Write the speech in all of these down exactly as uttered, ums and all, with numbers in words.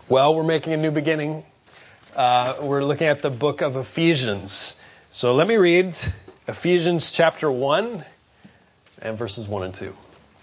Well, we're making a new beginning. Uh, we're looking at the book of Ephesians. So let me read Ephesians chapter one and verses one and two.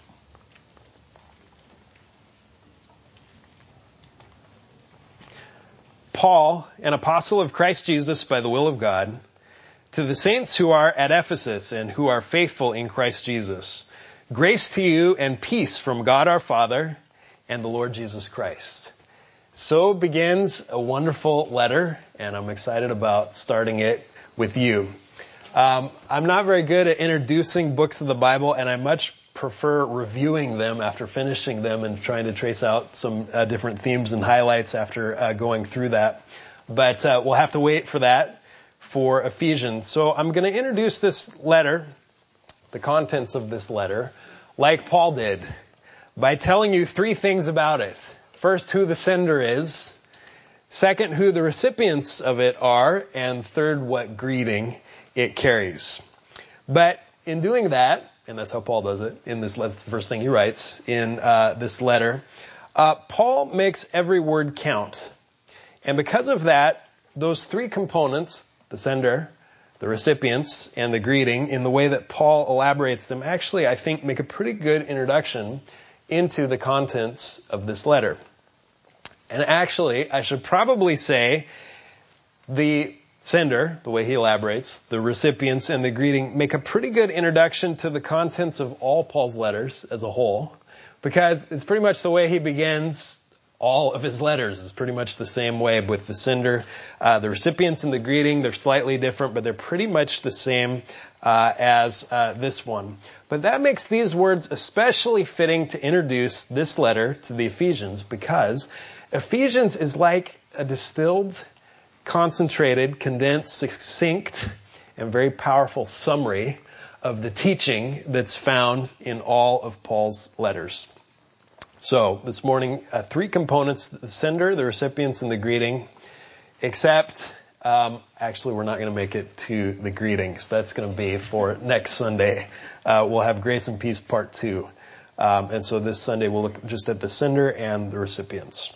Paul, an apostle of Christ Jesus by the will of God, to the saints who are at Ephesus and who are faithful in Christ Jesus, grace to you and peace from God our Father and the Lord Jesus Christ. So begins a wonderful letter, and I'm excited about starting it with you. Um, I'm not very good at introducing books of the Bible, and I much prefer reviewing them after finishing them and trying to trace out some uh, different themes and highlights after uh, going through that. But uh, we'll have to wait for that for Ephesians. So I'm going to introduce this letter, the contents of this letter, like Paul did, by telling you three things about it. First, who the sender is. Second, who the recipients of it are. And third, what greeting it carries. But in doing that, and that's how Paul does it, in this, that's the first thing he writes in uh, this letter, uh, Paul makes every word count. And because of that, those three components, the sender, the recipients, and the greeting, in the way that Paul elaborates them, actually, I think, make a pretty good introduction into the contents of this letter. And actually, I should probably say the sender, the way he elaborates, the recipients, and the greeting make a pretty good introduction to the contents of all Paul's letters as a whole, because it's pretty much the way he begins all of his letters. Is pretty much the same way with the sender, uh, the recipients, and the greeting. They're slightly different, but they're pretty much the same uh, as uh, this one. But that makes these words especially fitting to introduce this letter to the Ephesians, because Ephesians is like a distilled, concentrated, condensed, succinct, and very powerful summary of the teaching that's found in all of Paul's letters. So this morning, uh, three components: the sender, the recipients, and the greeting. Except, um, actually, we're not going to make it to the greetings. That's going to be for next Sunday. Uh, we'll have Grace and Peace Part Two, um, and so this Sunday we'll look just at the sender and the recipients.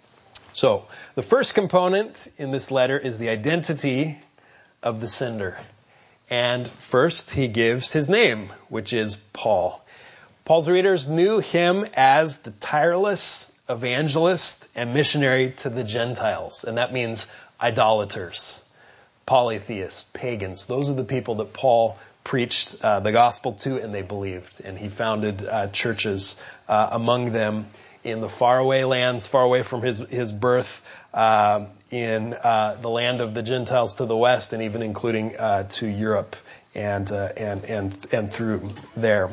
So the first component in this letter is the identity of the sender. And first, he gives his name, which is Paul. Paul's readers knew him as the tireless evangelist and missionary to the Gentiles. And that means idolaters, polytheists, pagans. Those are the people that Paul preached uh, the gospel to, and they believed. And he founded uh, churches uh, among them in the faraway lands, far away from his, his birth, uh, in uh, the land of the Gentiles to the west, and even including uh, to Europe and, uh, and, and, and through there.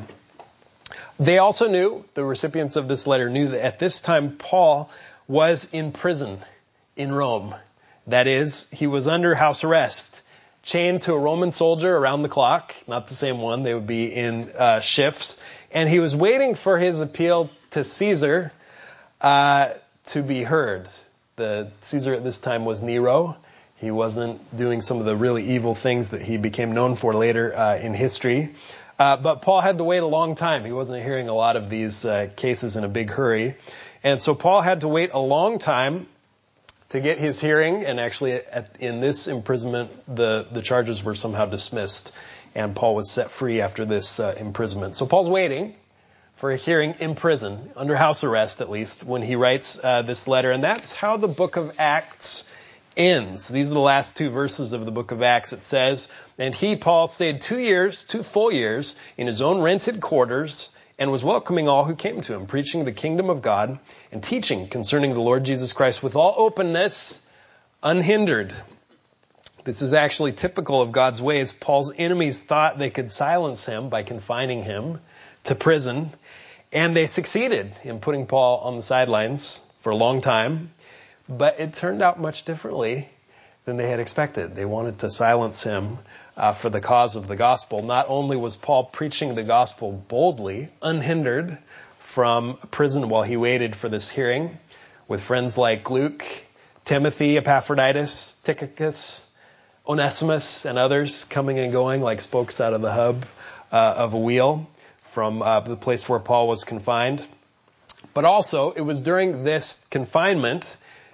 They also knew, the recipients of this letter knew, that at this time Paul was in prison in Rome. That is, he was under house arrest, chained to a Roman soldier around the clock, not the same one, they would be in uh, shifts, and he was waiting for his appeal to Caesar uh, to be heard. The Caesar at this time was Nero. He wasn't doing some of the really evil things that he became known for later uh, in history. Uh, but Paul had to wait a long time. He wasn't hearing a lot of these uh, cases in a big hurry. And so Paul had to wait a long time to get his hearing. And actually, at, in this imprisonment, the, the charges were somehow dismissed. And Paul was set free after this uh, imprisonment. So Paul's waiting for a hearing in prison, under house arrest at least, when he writes uh, this letter. And that's how the book of Acts ends. These are the last two verses of the book of Acts. It says, and he, Paul, stayed two years, two full years, in his own rented quarters, and was welcoming all who came to him, preaching the kingdom of God, and teaching concerning the Lord Jesus Christ with all openness, unhindered. This is actually typical of God's ways. Paul's enemies thought they could silence him by confining him to prison, and they succeeded in putting Paul on the sidelines for a long time. But it turned out much differently than they had expected. They wanted to silence him uh, for the cause of the gospel. Not only was Paul preaching the gospel boldly, unhindered from prison while he waited for this hearing, with friends like Luke, Timothy, Epaphroditus, Tychicus, Onesimus, and others coming and going like spokes out of the hub uh, of a wheel from uh, the place where Paul was confined. But also, it was during this confinement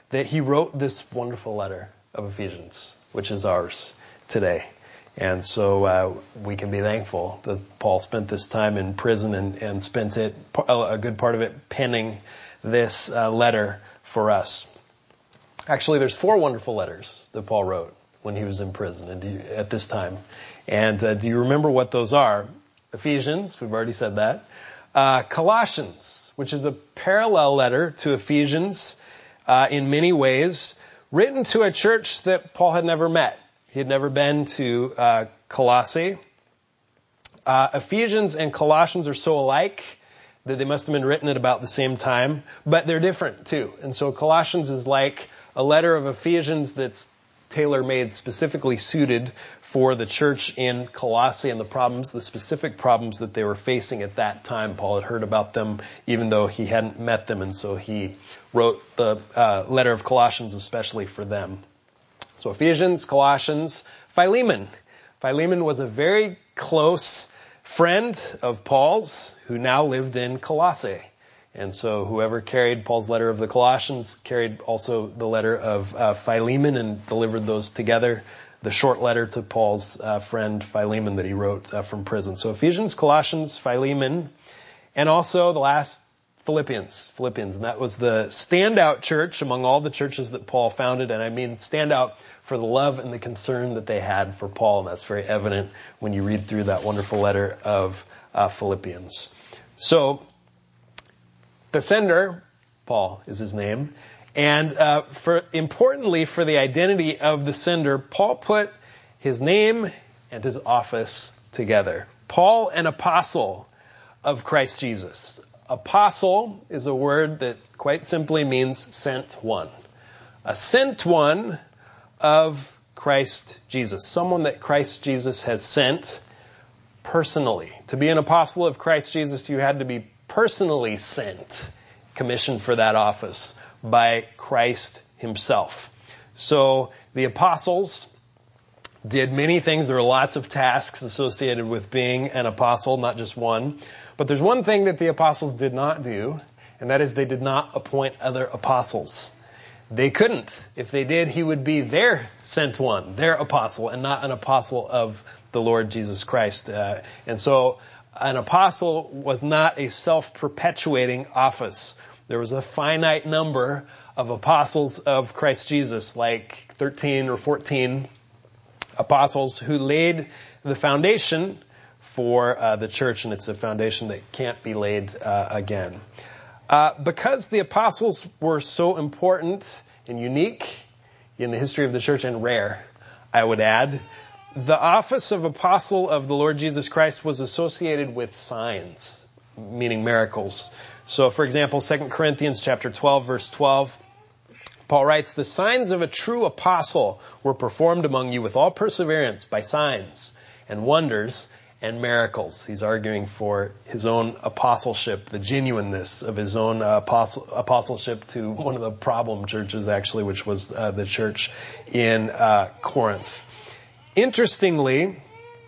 that he wrote this wonderful letter of Ephesians, which is ours today. And so uh, we can be thankful that Paul spent this time in prison and, and spent it, a good part of it, penning this uh, letter for us. Actually, there's four wonderful letters that Paul wrote when he was in prison and you, at this time. And uh, do you remember what those are? Ephesians, we've already said that. Uh, Colossians, which is a parallel letter to Ephesians uh, in many ways, written to a church that Paul had never met. He had never been to uh, Colossae. Uh, Ephesians and Colossians are so alike that they must have been written at about the same time, but they're different too. And so Colossians is like a letter of Ephesians that's tailor-made, specifically suited for the church in Colossae and the problems, the specific problems that they were facing at that time. Paul had heard about them even though he hadn't met them, and so he wrote the uh, letter of Colossians especially for them. So Ephesians, Colossians, Philemon. Philemon was a very close friend of Paul's who now lived in Colossae. And so whoever carried Paul's letter of the Colossians carried also the letter of uh, Philemon and delivered those together. The short letter to Paul's uh, friend Philemon that he wrote uh, from prison. So Ephesians, Colossians, Philemon, and also the last, Philippians. Philippians. And that was the standout church among all the churches that Paul founded. And I mean standout for the love and the concern that they had for Paul. And that's very evident when you read through that wonderful letter of uh, Philippians. So the sender, Paul is his name, and uh, for importantly for the identity of the sender, Paul put his name and his office together. Paul, an apostle of Christ Jesus. Apostle is a word that quite simply means sent one. A sent one of Christ Jesus. Someone that Christ Jesus has sent personally. To be an apostle of Christ Jesus, you had to be personally sent, commissioned for that office by Christ himself. So the apostles did many things. There were lots of tasks associated with being an apostle, not just one. But there's one thing that the apostles did not do, and that is they did not appoint other apostles. They couldn't. If they did, he would be their sent one, their apostle, and not an apostle of the Lord Jesus Christ. Uh, and so an apostle was not a self-perpetuating office. There was a finite number of apostles of Christ Jesus, like thirteen or fourteen apostles who laid the foundation for uh, the church, and it's a foundation that can't be laid uh, again. Uh, because the apostles were so important and unique in the history of the church, and rare, I would add, the office of apostle of the Lord Jesus Christ was associated with signs, meaning miracles. So, for example, Second Corinthians chapter twelve, verse twelve, Paul writes, "The signs of a true apostle were performed among you with all perseverance by signs and wonders and miracles." He's arguing for his own apostleship, the genuineness of his own uh, apostle, apostleship to one of the problem churches, actually, which was uh, the church in uh, Corinth. Interestingly,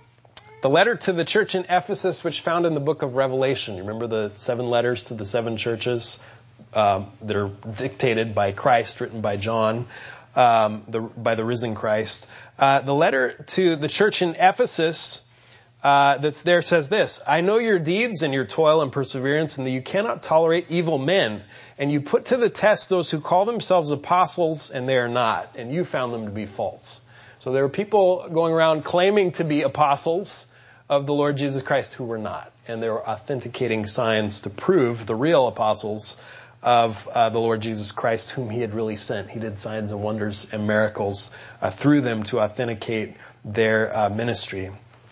the letter to the church in Ephesus, which found in the book of Revelation, you remember the seven letters to the seven churches um, that are dictated by Christ, written by John, um, the, by the risen Christ. Uh, the letter to the church in Ephesus uh, that's there says this: "I know your deeds and your toil and perseverance, and that you cannot tolerate evil men. And you put to the test those who call themselves apostles, and they are not, and you found them to be false." So there were people going around claiming to be apostles of the Lord Jesus Christ who were not. And there were authenticating signs to prove the real apostles of uh, the Lord Jesus Christ, whom he had really sent. He did signs and wonders and miracles uh, through them to authenticate their uh, ministry.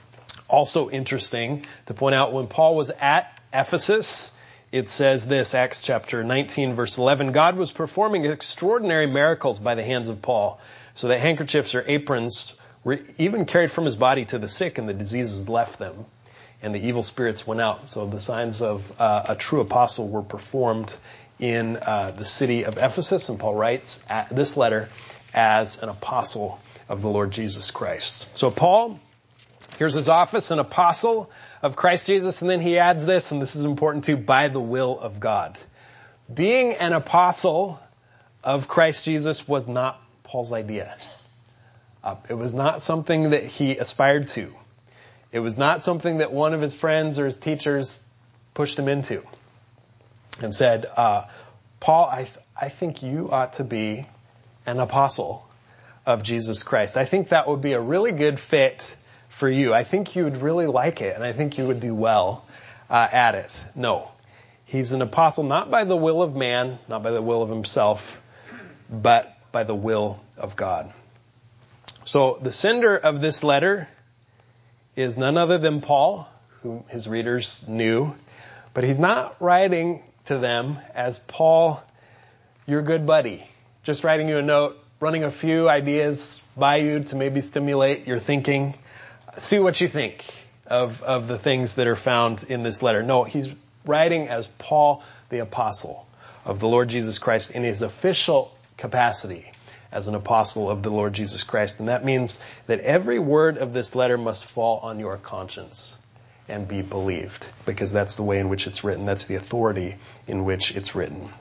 Also interesting to point out, when Paul was at Ephesus, it says this, Acts chapter nineteen, verse eleven, "God was performing extraordinary miracles by the hands of Paul, so that handkerchiefs or aprons were even carried from his body to the sick, and the diseases left them, and the evil spirits went out." So the signs of uh, a true apostle were performed in uh, the city of Ephesus, and Paul writes at this letter as an apostle of the Lord Jesus Christ. So Paul, here's his office, an apostle of Christ Jesus, and then he adds this, and this is important too, by the will of God. Being an apostle of Christ Jesus was not Paul's idea. Uh, it was not something that he aspired to. It was not something that one of his friends or his teachers pushed him into and said, uh, Paul, I, th- I think you ought to be an apostle of Jesus Christ. I think that would be a really good fit for you. I think you would really like it, and I think you would do well uh, at it. No. He's an apostle not by the will of man, not by the will of himself, but by the will of God. So the sender of this letter is none other than Paul, who his readers knew, but he's not writing to them as Paul, your good buddy, just writing you a note, running a few ideas by you to maybe stimulate your thinking. See what you think of, of the things that are found in this letter. No, he's writing as Paul, the apostle of the Lord Jesus Christ in his official capacity as an apostle of the Lord Jesus Christ. And that means that every word of this letter must fall on your conscience and be believed, because that's the way in which it's written. That's the authority in which it's written.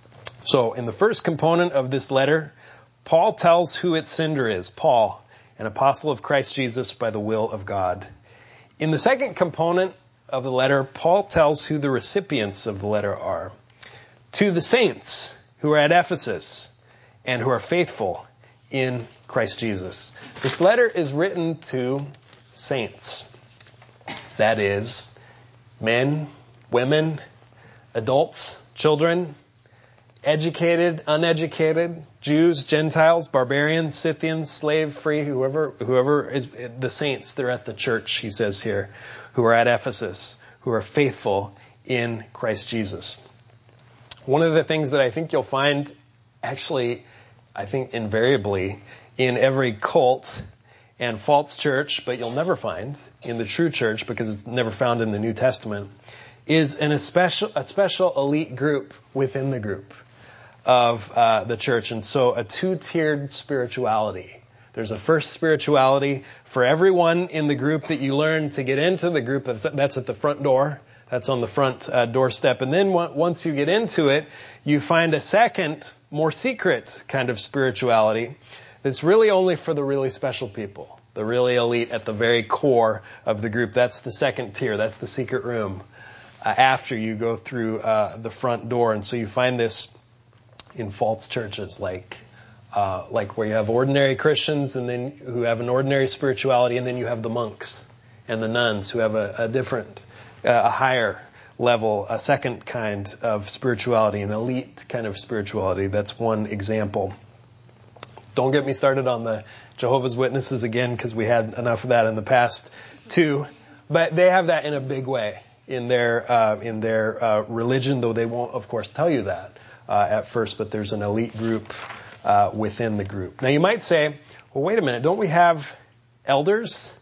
So in the first component of this letter, Paul tells who its sender is. Paul, an apostle of Christ Jesus by the will of God. In the second component of the letter, Paul tells who the recipients of the letter are. To the saints who are at Ephesus and who are faithful in Christ Jesus. This letter is written to saints. That is, men, women, adults, children, educated, uneducated, Jews, Gentiles, barbarians, Scythians, slave, free, whoever, whoever is the saints, they're at the church, he says here, who are at Ephesus, who are faithful in Christ Jesus. One of the things that I think you'll find, actually, I think invariably, in every cult and false church, but you'll never find in the true church because it's never found in the New Testament, is an a special, a special elite group within the group of uh, the church. And so a two-tiered spirituality. There's a first spirituality for everyone in the group that you learn to get into the group. That's at the front door. That's on the front uh, doorstep. And then once you get into it, you find a second, more secret kind of spirituality that's really only for the really special people, the really elite at the very core of the group. That's the second tier. That's the secret room uh, after you go through uh, the front door. And so you find this in false churches, like uh, like where you have ordinary Christians and then who have an ordinary spirituality, and then you have the monks and the nuns who have a, a different, uh, a higher level, a second kind of spirituality, an elite kind of spirituality. That's one example. Don't get me started on the Jehovah's Witnesses again, because we had enough of that in the past too. But they have that in a big way in their uh, in their uh, religion, though they won't, of course, tell you that uh, at first. But there's an elite group uh, within the group. Now you might say, well, wait a minute, don't we have elders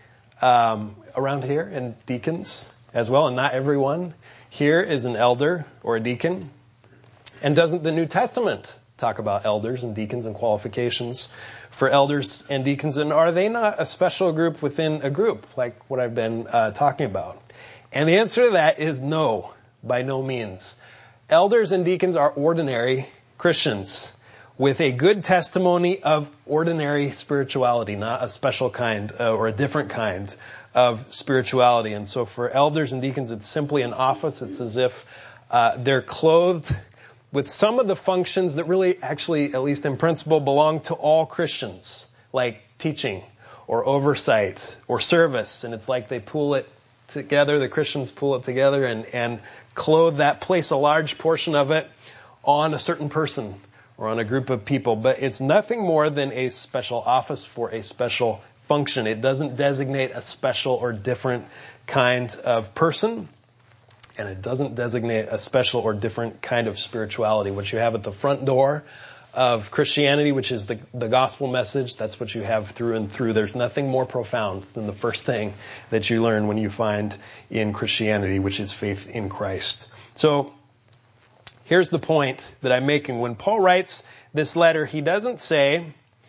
um, around here and deacons as well? And not everyone here is an elder or a deacon. And doesn't the New Testament talk about elders and deacons and qualifications for elders and deacons? And are they not a special group within a group, like what I've been uh, talking about? And the answer to that is no, by no means. Elders and deacons are ordinary Christians with a good testimony of ordinary spirituality, not a special kind uh, or a different kind of spirituality. And so for elders and deacons, it's simply an office. It's as if uh, they're clothed with some of the functions that really actually, at least in principle, belong to all Christians, like teaching or oversight or service. And it's like they pool it together, the Christians pool it together and, and clothe that, place a large portion of it on a certain person or on a group of people. But it's nothing more than a special office for a special function. It doesn't designate a special or different kind of person. And it doesn't designate a special or different kind of spirituality. What you have at the front door of Christianity, which is the, the gospel message, that's what you have through and through. There's nothing more profound than the first thing that you learn when you find in Christianity, which is faith in Christ. So here's the point that I'm making. When Paul writes this letter, he doesn't say,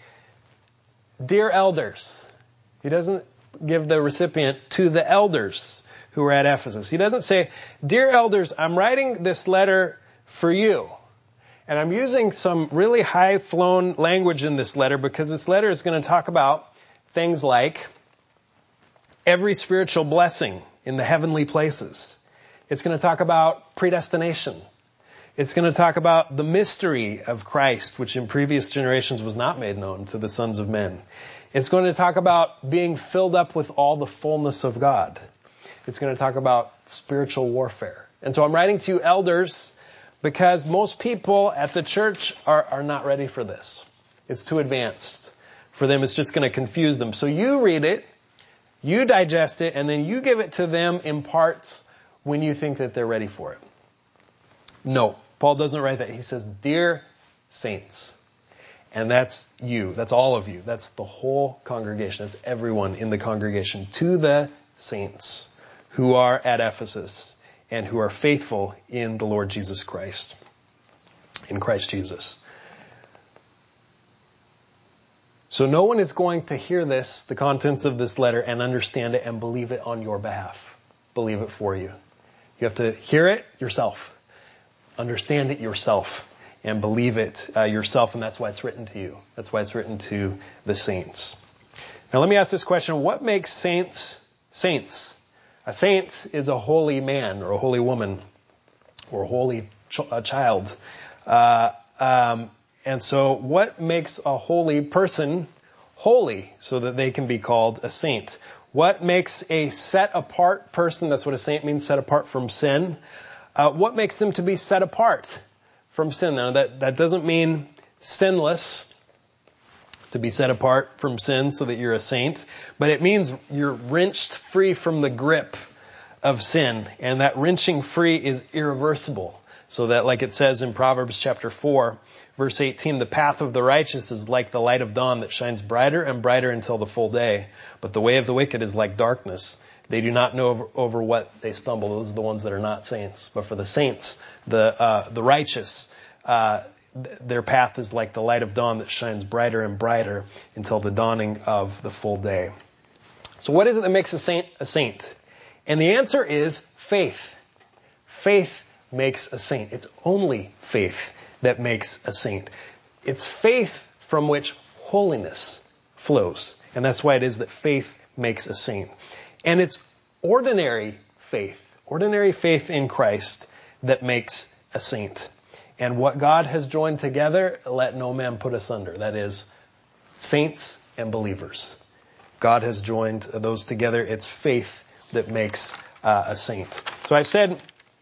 "Dear elders." He doesn't give the recipient to the elders who are at Ephesus. He doesn't say, "Dear elders, I'm writing this letter for you." And I'm using some really high-flown language in this letter because this letter is going to talk about things like every spiritual blessing in the heavenly places. It's going to talk about predestination. It's going to talk about the mystery of Christ, which in previous generations was not made known to the sons of men. It's going to talk about being filled up with all the fullness of God. It's going to talk about spiritual warfare. And so I'm writing to you elders because most people at the church are, are not ready for this. It's too advanced. For them, it's just going to confuse them. So you read it, you digest it, and then you give it to them in parts when you think that they're ready for it. No, Paul doesn't write that. He says, dear saints. And that's you. That's all of you. That's the whole congregation. That's everyone in the congregation. To the saints who are at Ephesus and who are faithful in the Lord Jesus Christ. In Christ Jesus. So no one is going to hear this, the contents of this letter, and understand it and believe it on your behalf. Believe it for you. You have to hear it yourself. Understand it yourself. And believe it uh, yourself. And that's why it's written to you. That's why it's written to the saints. Now let me ask this question. What makes saints saints? A saint is a holy man or a holy woman or a holy ch- a child. Uh, um, and so what makes a holy person holy so that they can be called a saint? What makes a set apart person, that's what a saint means, set apart from sin. Uh, what makes them to be set apart from sin? Now that, that doesn't mean sinless, to be set apart from sin so that you're a saint, but it means you're wrenched free from the grip of sin, and that wrenching free is irreversible. So that, like it says in Proverbs chapter four, verse eighteen, the path of the righteous is like the light of dawn that shines brighter and brighter until the full day. But the way of the wicked is like darkness. They do not know over, over what they stumble. Those are the ones that are not saints. But for the saints, the uh, the righteous, uh, th- their path is like the light of dawn that shines brighter and brighter until the dawning of the full day. So what is it that makes a saint a saint? And the answer is faith. Faith makes a saint. It's only faith that makes a saint. It's faith from which holiness flows. And that's why it is that faith makes a saint. And it's ordinary faith, ordinary faith in Christ that makes a saint. And what God has joined together, let no man put asunder. That is, saints and believers. God has joined those together. It's faith that makes uh, a saint. So I've said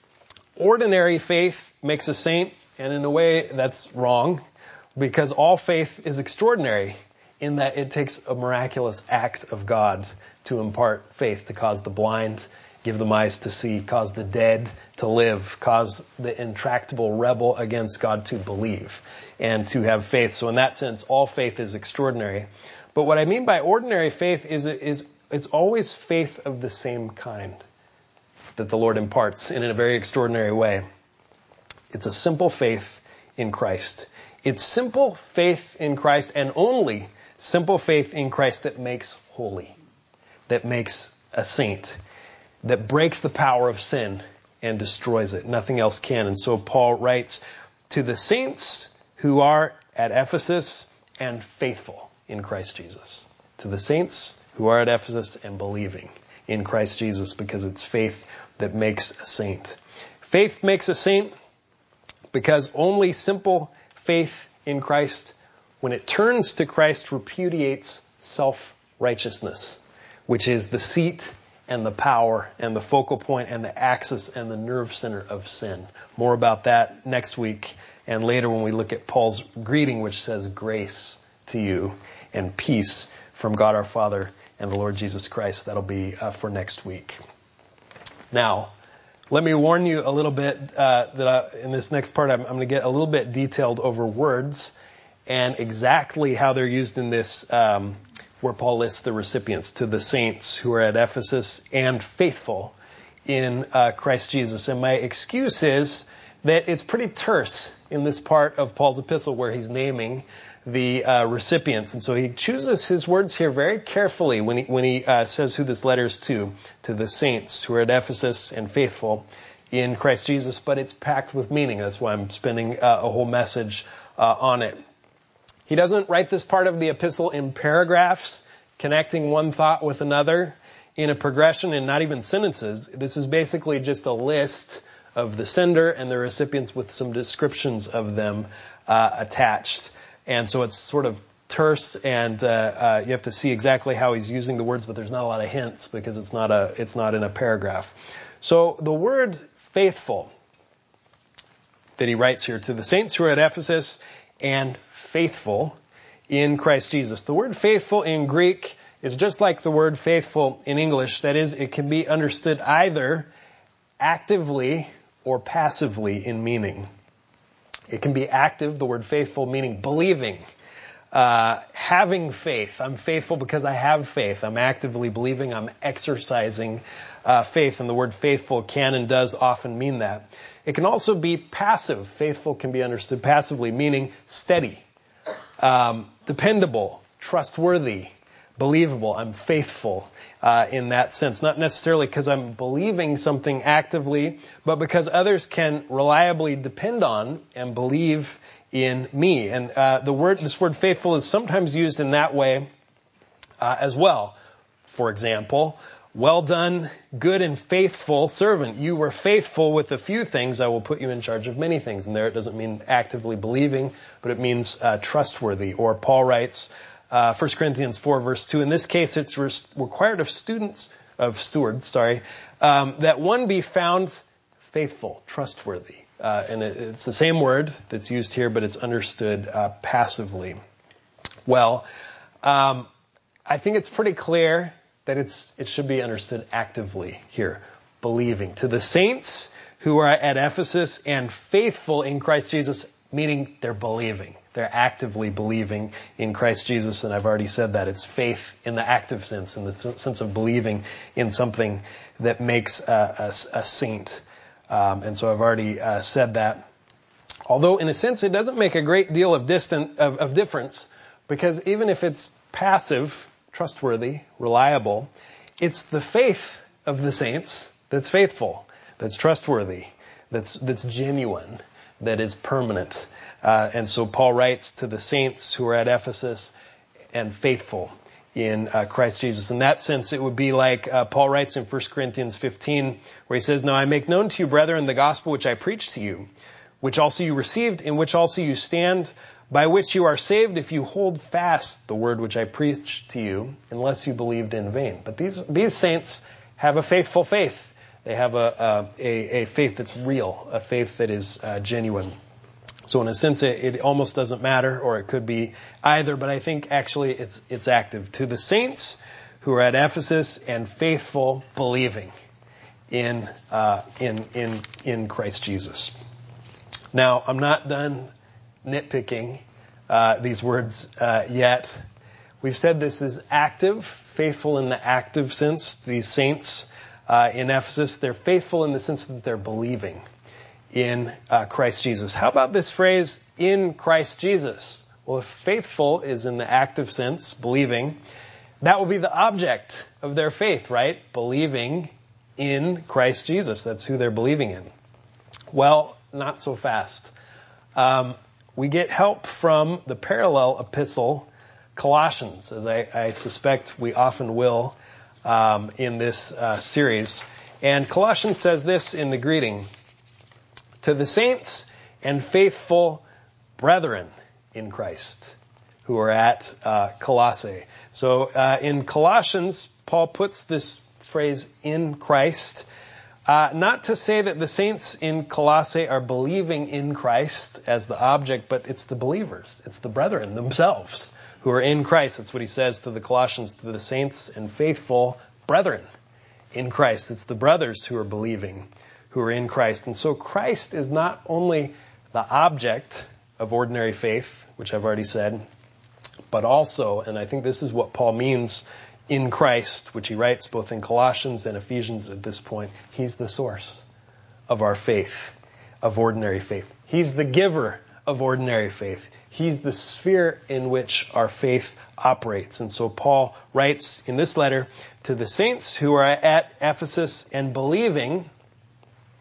ordinary faith makes a saint, and in a way that's wrong, because all faith is extraordinary in that it takes a miraculous act of God to impart faith, to cause the blind, give them eyes to see, cause the dead to live, cause the intractable rebel against God to believe and to have faith. So in that sense, all faith is extraordinary. But what I mean by ordinary faith is, is it's always faith of the same kind that the Lord imparts in a very extraordinary way. It's a simple faith in Christ. It's simple faith in Christ, and only simple faith in Christ that makes holy, that makes a saint, that breaks the power of sin and destroys it. Nothing else can. And so Paul writes to the saints who are at Ephesus and faithful in Christ Jesus. To the saints who are at Ephesus and believing in Christ Jesus, because it's faith that makes a saint. Faith makes a saint because only simple faith in Christ, when it turns to Christ, repudiates self-righteousness, which is the seat and the power and the focal point and the axis and the nerve center of sin. More about that next week and later when we look at Paul's greeting, which says grace to you and peace from God our Father and the Lord Jesus Christ. That'll be uh, for next week. Now, let me warn you a little bit uh, that I, in this next part I'm, I'm going to get a little bit detailed over words and exactly how they're used in this, um, where Paul lists the recipients, to the saints who are at Ephesus and faithful in uh, Christ Jesus. And my excuse is that it's pretty terse in this part of Paul's epistle where he's naming the uh, recipients. And so he chooses his words here very carefully when he, when he uh, says who this letter is to, to the saints who are at Ephesus and faithful in Christ Jesus, but it's packed with meaning. That's why I'm spending uh, a whole message uh, on it. He doesn't write this part of the epistle in paragraphs, connecting one thought with another in a progression and not even sentences. This is basically just a list of the sender and the recipients with some descriptions of them uh, attached. And so it's sort of terse, and uh, uh, you have to see exactly how he's using the words, but there's not a lot of hints because it's not a it's not in a paragraph. So the word faithful that he writes here, to the saints who are at Ephesus and faithful in Christ Jesus. The word faithful in Greek is just like the word faithful in English. That is, it can be understood either actively or passively in meaning. It can be active, the word faithful meaning believing, uh, having faith. I'm faithful because I have faith. I'm actively believing. I'm exercising uh, faith. And the word faithful can and does often mean that. It can also be passive. Faithful can be understood passively, meaning steady, um, dependable, trustworthy, believable. I'm faithful uh, in that sense. Not necessarily because I'm believing something actively, but because others can reliably depend on and believe in me. And uh, the word, this word faithful is sometimes used in that way uh, as well. For example, well done, good and faithful servant. You were faithful with a few things. I will put you in charge of many things. And there it doesn't mean actively believing, but it means uh, trustworthy. Or Paul writes, uh, First Corinthians four verse two, in this case it's re- required of students, of stewards, sorry, um, that one be found faithful, trustworthy. Uh, and it, it's the same word that's used here, but it's understood uh, passively. Well, um, I think it's pretty clear that it's it should be understood actively here, believing. To the saints who are at Ephesus and faithful in Christ Jesus, meaning they're believing. They're actively believing in Christ Jesus, and I've already said that. It's faith in the active sense, in the sense of believing in something that makes a, a, a saint. Um, and so I've already uh, said that. Although, in a sense, it doesn't make a great deal of, distant, of, of difference, because even if it's passive, trustworthy, reliable, it's the faith of the saints that's faithful, that's trustworthy, that's that's genuine, that is permanent. Uh, and so Paul writes to the saints who are at Ephesus and faithful in uh, Christ Jesus. In that sense, it would be like uh, Paul writes in First Corinthians fifteen, where he says, now I make known to you, brethren, the gospel which I preached to you, which also you received, in which also you stand, by which you are saved, if you hold fast the word which I preached to you, unless you believed in vain. But these these saints have a faithful faith. They have a a, a faith that's real, a faith that is uh, genuine. So in a sense, it, it almost doesn't matter, or it could be either, but I think actually it's it's active. To the saints who are at Ephesus and faithful, believing in uh, in in in Christ Jesus. Now, I'm not done nitpicking uh, these words uh, yet. We've said this is active, faithful in the active sense. These saints uh, in Ephesus, they're faithful in the sense that they're believing in uh, Christ Jesus. How about this phrase, in Christ Jesus? Well, if faithful is in the active sense, believing, that will be the object of their faith, right? Believing in Christ Jesus. That's who they're believing in. Well, not so fast. Um, we get help from the parallel epistle, Colossians, as I, I suspect we often will um, in this uh, series. And Colossians says this in the greeting, to the saints and faithful brethren in Christ who are at uh, Colossae. So uh, in Colossians, Paul puts this phrase, in Christ, Uh, not to say that the saints in Colossae are believing in Christ as the object, but it's the believers. It's the brethren themselves who are in Christ. That's what he says to the Colossians, to the saints and faithful brethren in Christ. It's the brothers who are believing, who are in Christ. And so Christ is not only the object of ordinary faith, which I've already said, but also, and I think this is what Paul means in Christ, which he writes both in Colossians and Ephesians at this point, he's the source of our faith, of ordinary faith. He's the giver of ordinary faith. He's the sphere in which our faith operates. And so Paul writes in this letter to the saints who are at Ephesus and believing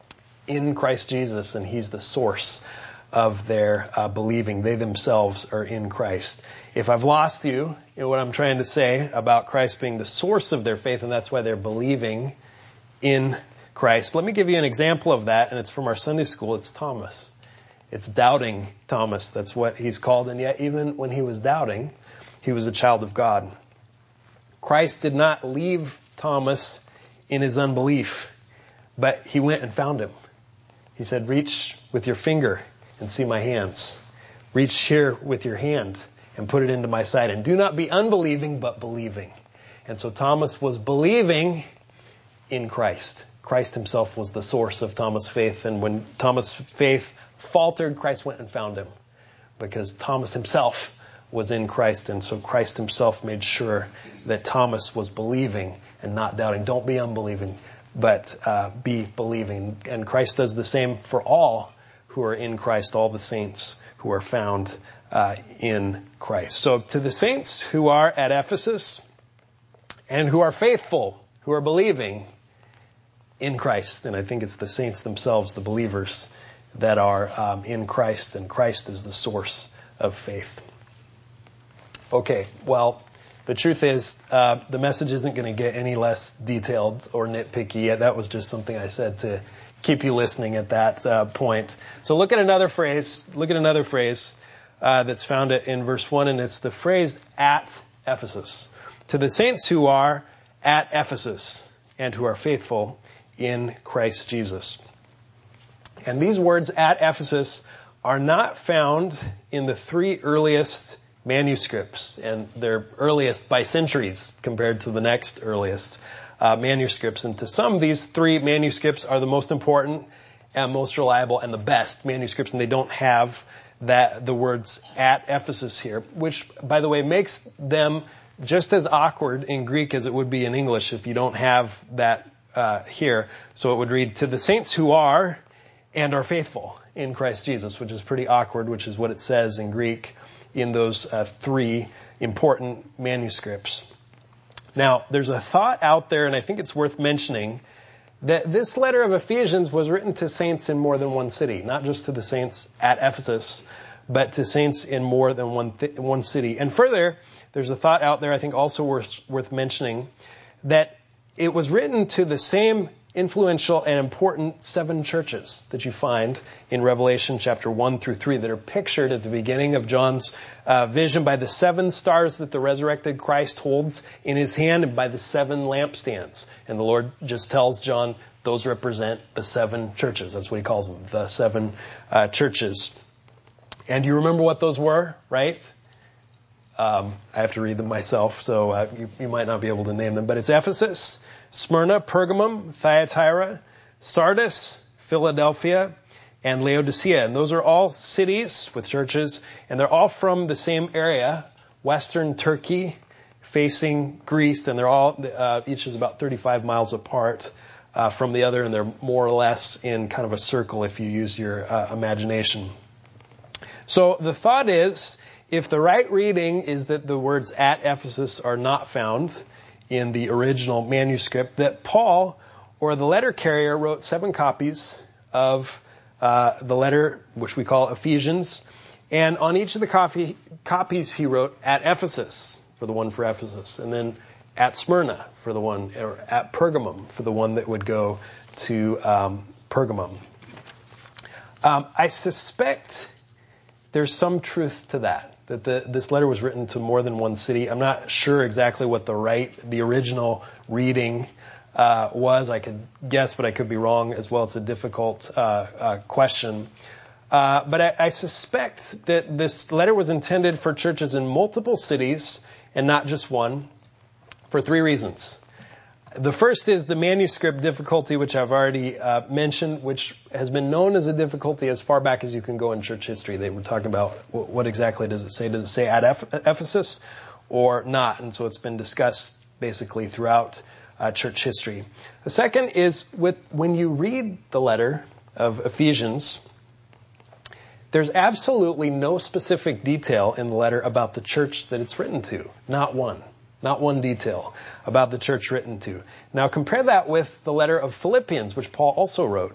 in Christ Jesus, and he's the source of their uh, believing. They themselves are in Christ. If I've lost you in what I'm trying to say about Christ being the source of their faith, and that's why they're believing in Christ, let me give you an example of that, and it's from our Sunday school. It's Thomas. It's doubting Thomas. That's what he's called, and yet even when he was doubting, he was a child of God. Christ did not leave Thomas in his unbelief, but he went and found him. He said, reach with your finger and see my hands. Reach here with your hand and put it into my side. And do not be unbelieving, but believing. And so Thomas was believing in Christ. Christ himself was the source of Thomas' faith. And when Thomas' faith faltered, Christ went and found him, because Thomas himself was in Christ. And so Christ himself made sure that Thomas was believing and not doubting. Don't be unbelieving, but uh, be believing. And Christ does the same for all who are in Christ, all the saints who are found uh, in Christ. So to the saints who are at Ephesus and who are faithful, who are believing in Christ, and I think it's the saints themselves, the believers, that are um, in Christ, and Christ is the source of faith. Okay, well, the truth is, uh, the message isn't going to get any less detailed or nitpicky. That was just something I said to keep you listening at that uh, point. So look at another phrase. Look at another phrase uh, that's found in verse one, and it's the phrase "at Ephesus." To the saints who are at Ephesus and who are faithful in Christ Jesus. And these words "at Ephesus" are not found in the three earliest manuscripts, and they're earliest by centuries compared to the next earliest uh, manuscripts. And to some, these three manuscripts are the most important and most reliable and the best manuscripts, and they don't have that the words "at Ephesus" here, which, by the way, makes them just as awkward in Greek as it would be in English if you don't have that uh, here. So it would read, "To the saints who are and are faithful in Christ Jesus," which is pretty awkward, which is what it says in Greek in those uh, three important manuscripts. Now, there's a thought out there, and I think it's worth mentioning, that this letter of Ephesians was written to saints in more than one city, not just to the saints at Ephesus, but to saints in more than one th- one city. And further, there's a thought out there, I think also worth, worth mentioning, that it was written to the same influential and important seven churches that you find in Revelation chapter one through three that are pictured at the beginning of John's uh, vision by the seven stars that the resurrected Christ holds in his hand and by the seven lampstands. And the Lord just tells John those represent the seven churches. That's what he calls them, the seven uh, churches. And you remember what those were, right? Um, I have to read them myself, so uh, you, you might not be able to name them. But it's Ephesus, Smyrna, Pergamum, Thyatira, Sardis, Philadelphia, and Laodicea. And those are all cities with churches, and they're all from the same area, Western Turkey, facing Greece, and they're all, uh, each is about thirty-five miles apart uh, from the other, and they're more or less in kind of a circle if you use your uh, imagination. So the thought is, if the right reading is that the words "at Ephesus" are not found in the original manuscript, that Paul, or the letter carrier, wrote seven copies of uh, the letter, which we call Ephesians, and on each of the copy, copies he wrote "at Ephesus" for the one for Ephesus, and then "at Smyrna" for the one, or "at Pergamum" for the one that would go to um, Pergamum. Um, I suspect there's some truth to that. That the, this letter was written to more than one city. I'm not sure exactly what the right, the original reading uh, was. I could guess, but I could be wrong as well. It's a difficult uh, uh, question. Uh, but I, I suspect that this letter was intended for churches in multiple cities and not just one, for three reasons. The first is the manuscript difficulty, which I've already uh, mentioned, which has been known as a difficulty as far back as you can go in church history. They were talking about what, what exactly does it say? Does it say at Ephesus or not? And so it's been discussed basically throughout uh, church history. The second is with when you read the letter of Ephesians, there's absolutely no specific detail in the letter about the church that it's written to. Not one. Not one detail about the church written to. Now compare that with the letter of Philippians, which Paul also wrote.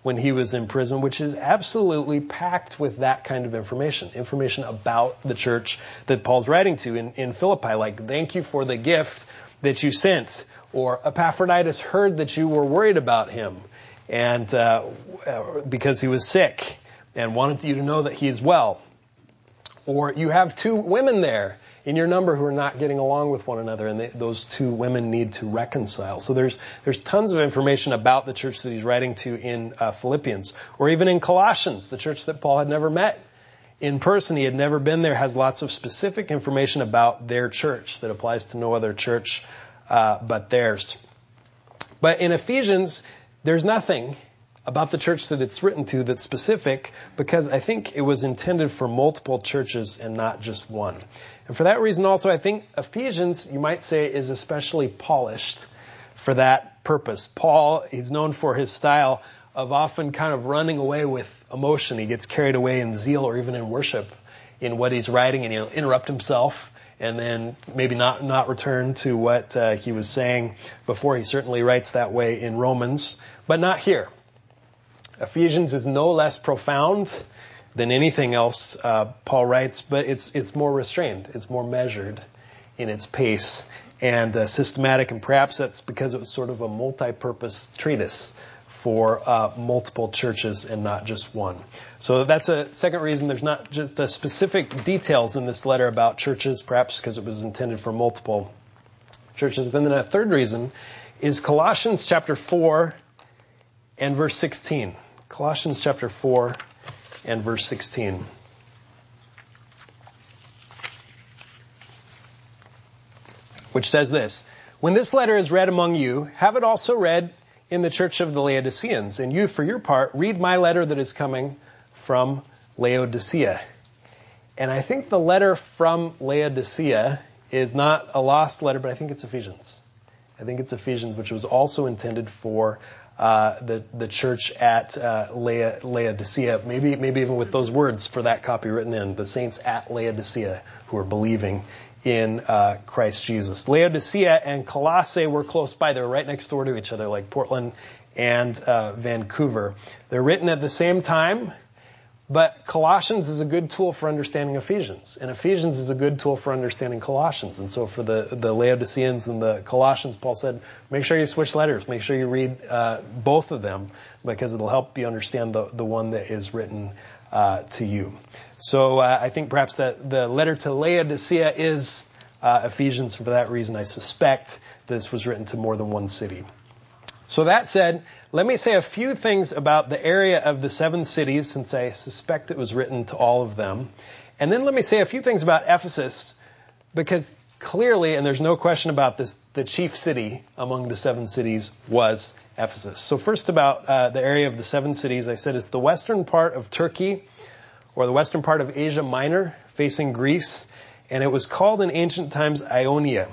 when he was in prison, which is absolutely packed with that kind of information, information about the church that Paul's writing to in, in Philippi, like, thank you for the gift that you sent, or Epaphroditus heard that you were worried about him, and uh, because he was sick, and wanted you to know that he is well. Or you have two women there in your number who are not getting along with one another, and they, those two women need to reconcile. So there's there's tons of information about the church that he's writing to in uh, Philippians, or even in Colossians, the church that Paul had never met in person. He had never been there, has lots of specific information about their church that applies to no other church uh, but theirs. But in Ephesians, there's nothing about the church that it's written to that's specific, because I think it was intended for multiple churches and not just one. And for that reason also, I think Ephesians, you might say, is especially polished for that purpose. Paul, he's known for his style of often kind of running away with emotion. He gets carried away in zeal or even in worship in what he's writing, and he'll interrupt himself and then maybe not, not return to what uh, he was saying before. He certainly writes that way in Romans, but not here. Ephesians is no less profound than anything else uh, Paul writes, but it's it's more restrained. It's more measured in its pace and uh, systematic, and perhaps that's because it was sort of a multi-purpose treatise for uh, multiple churches and not just one. So that's a second reason. There's not just the specific details in this letter about churches, perhaps because it was intended for multiple churches. Then a third reason is Colossians chapter four and verse sixteen. Colossians chapter four and verse sixteen. Which says this: when this letter is read among you, have it also read in the church of the Laodiceans. And you, for your part, read my letter that is coming from Laodicea. And I think the letter from Laodicea is not a lost letter, but I think it's Ephesians. I think it's Ephesians, which was also intended for uh the the church at uh La- Laodicea, maybe maybe even with those words for that copy written in, the saints at Laodicea who are believing in uh Christ Jesus. Laodicea and Colossae were close by. They were right next door to each other, like Portland and uh Vancouver. They're written at the same time, but Colossians is a good tool for understanding Ephesians, and Ephesians is a good tool for understanding Colossians. And so for the, the Laodiceans and the Colossians, Paul said, make sure you switch letters. Make sure you read uh, both of them, because it'll help you understand the, the one that is written uh, to you. So uh, I think perhaps that the letter to Laodicea is uh, Ephesians. For that reason, I suspect this was written to more than one city. So that said, let me say a few things about the area of the seven cities, since I suspect it was written to all of them. And then let me say a few things about Ephesus, because clearly, and there's no question about this, the chief city among the seven cities was Ephesus. So first about uh, the area of the seven cities, I said it's the western part of Turkey, or the western part of Asia Minor, facing Greece, and it was called in ancient times Ionia.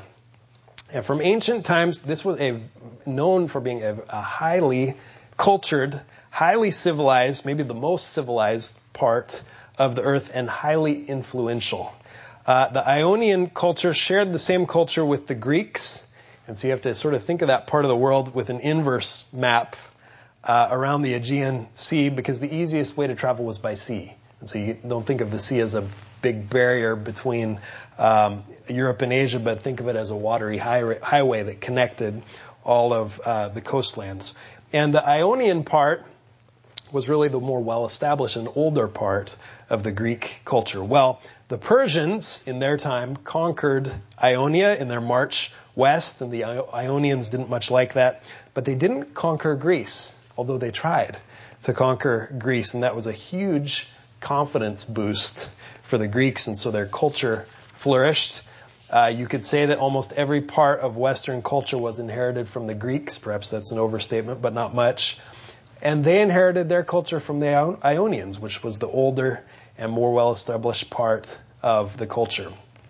And from ancient times, this was a known for being a, a highly cultured, highly civilized, maybe the most civilized part of the earth, and highly influential. Uh, the Ionian culture shared the same culture with the Greeks, and so you have to sort of think of that part of the world with an inverse map uh, around the Aegean Sea, because the easiest way to travel was by sea. And so you don't think of the sea as a big barrier between um, Europe and Asia, but think of it as a watery high- highway that connected all of uh, the coastlands. And the Ionian part was really the more well-established and older part of the Greek culture. Well, the Persians, in their time, conquered Ionia in their march west, and the Ionians didn't much like that. But they didn't conquer Greece, although they tried to conquer Greece, and that was a huge confidence boost for the Greeks, and so their culture flourished. Uh, you could say that almost every part of Western culture was inherited from the Greeks. Perhaps that's an overstatement, but not much. And they inherited their culture from the Ionians, which was the older and more well-established part of the culture.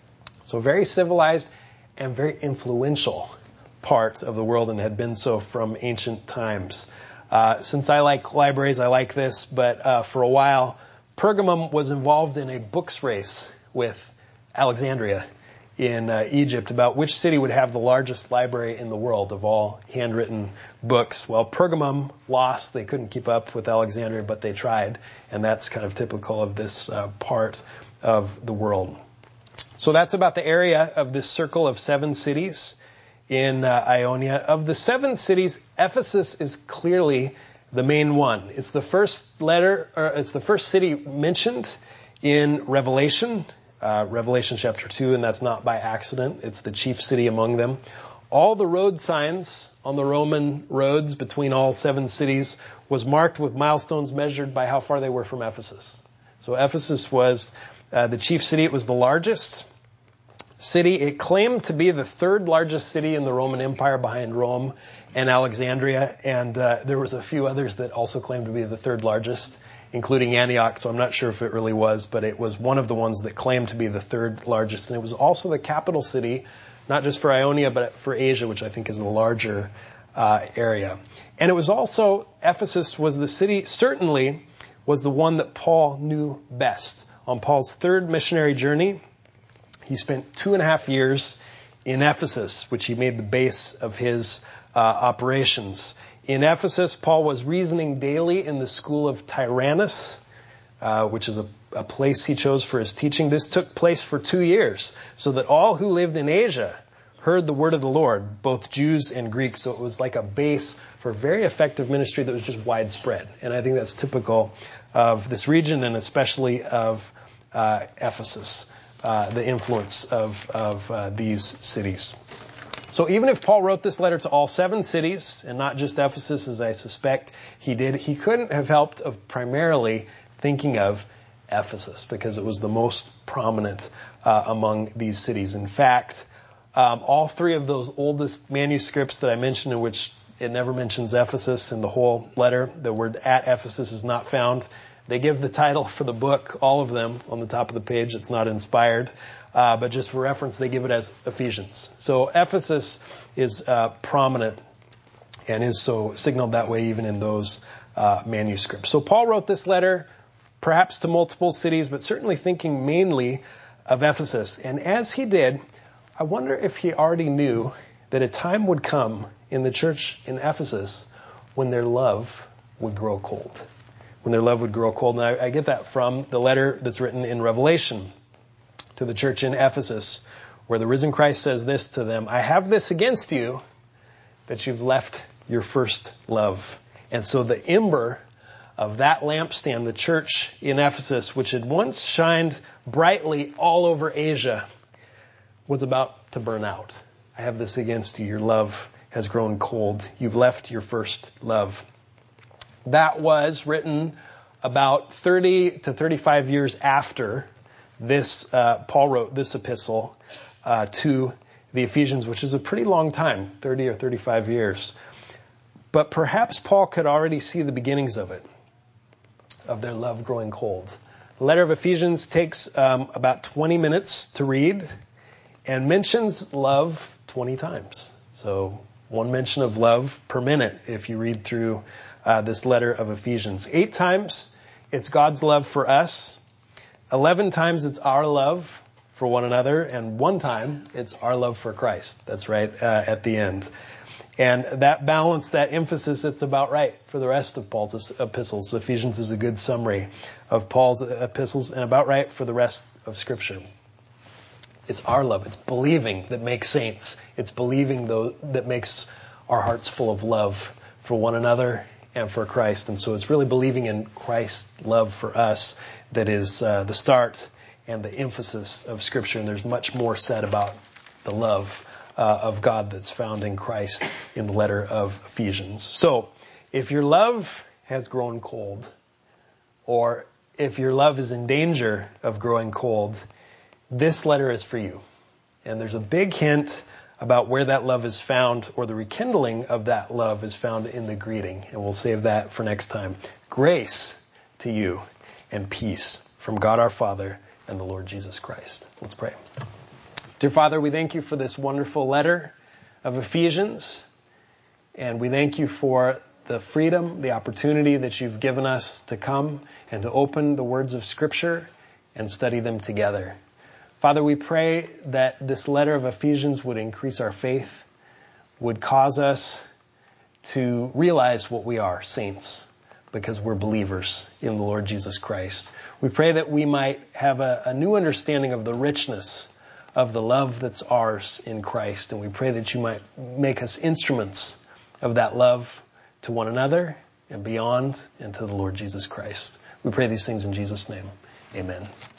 So very civilized and very influential part of the world, and had been so from ancient times. Uh, since I like libraries, I like this, but uh, for a while, Pergamum was involved in a books race with Alexandria in uh, Egypt about which city would have the largest library in the world of all handwritten books. Well, Pergamum lost. They couldn't keep up with Alexandria, but they tried. And that's kind of typical of this uh, part of the world. So that's about the area of this circle of seven cities in uh, Ionia. Of the seven cities, Ephesus is clearly the main one. It's the first letter, or it's the first city mentioned in Revelation. Uh, Revelation chapter two, and that's not by accident. It's the chief city among them. All the road signs on the Roman roads between all seven cities was marked with milestones measured by how far they were from Ephesus. So Ephesus was uh, the chief city. It was the largest city. It claimed to be the third largest city in the Roman Empire behind Rome and Alexandria, and uh, there was a few others that also claimed to be the third largest, including Antioch, so I'm not sure if it really was, but it was one of the ones that claimed to be the third largest. And it was also the capital city, not just for Ionia, but for Asia, which I think is a larger uh, area. And it was also, Ephesus was the city, certainly was the one that Paul knew best. On Paul's third missionary journey, he spent two and a half years in Ephesus, which he made the base of his uh, operations. In Ephesus, Paul was reasoning daily in the school of Tyrannus, uh, which is a, a place he chose for his teaching. This took place for two years, so that all who lived in Asia heard the word of the Lord, both Jews and Greeks. So it was like a base for very effective ministry that was just widespread. And I think that's typical of this region, and especially of uh, Ephesus, uh, the influence of, of uh, these cities. So even if Paul wrote this letter to all seven cities, and not just Ephesus, as I suspect he did, he couldn't have helped of primarily thinking of Ephesus, because it was the most prominent uh, among these cities. In fact, um, all three of those oldest manuscripts that I mentioned, in which it never mentions Ephesus in the whole letter, the word at Ephesus is not found. They give the title for the book, all of them, on the top of the page. It's not inspired. Uh, but just for reference, they give it as Ephesians. So Ephesus is uh, prominent and is so signaled that way even in those uh, manuscripts. So Paul wrote this letter perhaps to multiple cities, but certainly thinking mainly of Ephesus. And as he did, I wonder if he already knew that a time would come in the church in Ephesus when their love would grow cold. When their love would grow cold. And I, I get that from the letter that's written in Revelation to the church in Ephesus, where the risen Christ says this to them: I have this against you, that you've left your first love. And so the ember of that lampstand, the church in Ephesus, which had once shined brightly all over Asia, was about to burn out. I have this against you. Your love has grown cold. You've left your first love. That was written about thirty to thirty-five years after this, uh, Paul wrote this epistle uh, to the Ephesians, which is a pretty long time, thirty or thirty-five years. But perhaps Paul could already see the beginnings of it, of their love growing cold. The letter of Ephesians takes um, about twenty minutes to read and mentions love twenty times. So one mention of love per minute if you read through uh, this letter of Ephesians. Eight times it's God's love for us. Eleven times it's our love for one another, and one time it's our love for Christ. That's right, uh, at the end. And that balance, that emphasis, it's about right for the rest of Paul's epistles. Ephesians is a good summary of Paul's epistles, and about right for the rest of Scripture. It's our love. It's believing that makes saints. It's believing though that makes our hearts full of love for one another and for Christ. And so it's really believing in Christ's love for us that is uh, the start and the emphasis of Scripture. And there's much more said about the love uh, of God that's found in Christ in the letter of Ephesians. So if your love has grown cold, or if your love is in danger of growing cold, this letter is for you. And there's a big hint about where that love is found, or the rekindling of that love is found in the greeting. And we'll save that for next time. Grace to you and peace from God our Father and the Lord Jesus Christ. Let's pray. Dear Father, we thank you for this wonderful letter of Ephesians. And we thank you for the freedom, the opportunity that you've given us to come and to open the words of Scripture and study them together. Father, we pray that this letter of Ephesians would increase our faith, would cause us to realize what we are, saints, because we're believers in the Lord Jesus Christ. We pray that we might have a, a new understanding of the richness of the love that's ours in Christ. And we pray that you might make us instruments of that love to one another and beyond and to the Lord Jesus Christ. We pray these things in Jesus' name. Amen.